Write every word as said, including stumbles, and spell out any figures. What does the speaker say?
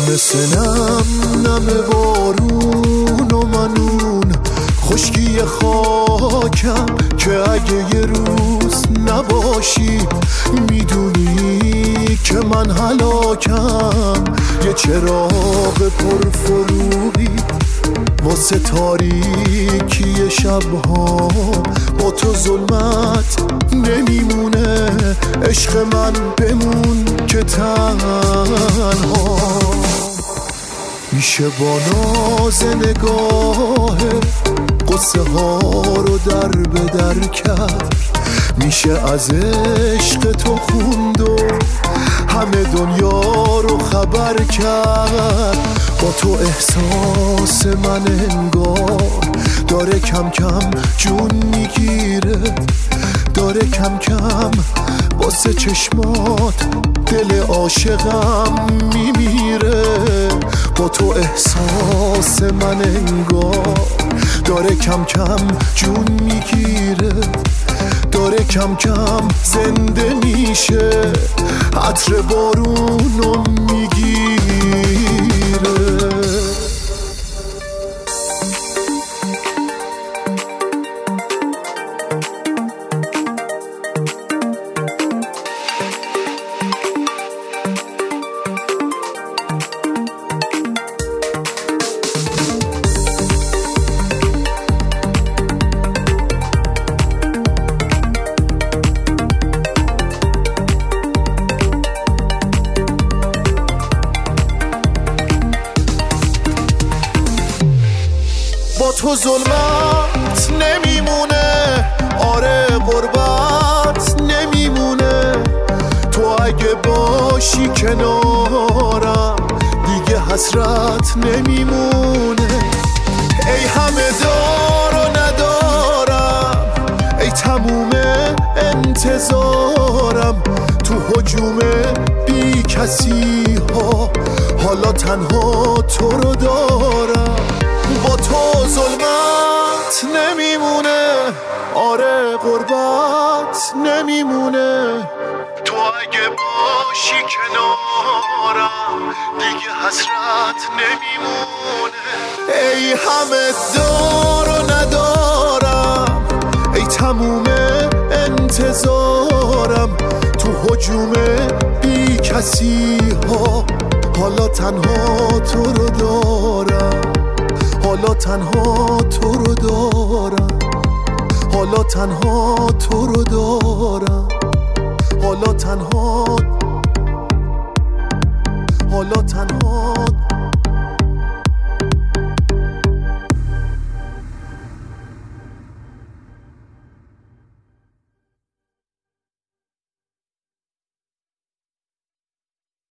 مثل نم نم بارون و منون خشکی خاکم که اگه یه روز نباشی میدونی که من هلاکم. یه چراغ پرفروغی واسه تاریکی شبها، با تو ظلمت نمیمونه عشق من، بمون که تنها. میشه با ناز نگاه قصه ها رو در به در کرد، میشه از عشق تو خوند و همه دنیا رو خبر کرد. با تو احساس من انگار داره کم کم جون میگیره، داره کم کم واسه چشمات دل عاشقم میمیره. با تو احساس من انگار داره کم کم جون میگیره، داره کم کم زنده میشه، عطر بارونو میگیره. با تو ظلمت نمیمونه، آره غربت نمیمونه. تو اگه باشی کنارم دیگه حسرت نمیمونه. ای همه دار و ندارم، ای تموم انتظارم، تو هجوم بی کسی ها حالا تنها تو رو دارم. با تو ظلمت نمیمونه، آره غربت نمیمونه. تو اگه باشی کنارم دیگه حسرت نمیمونه. ای همه دار و ندارم، ای تموم انتظارم، تو هجوم بی کسی ها حالا تنها تو رو دارم، حالا تنها تو رو دارم، حالا تنها تو رو دارم، حالا تنها، حالا تنها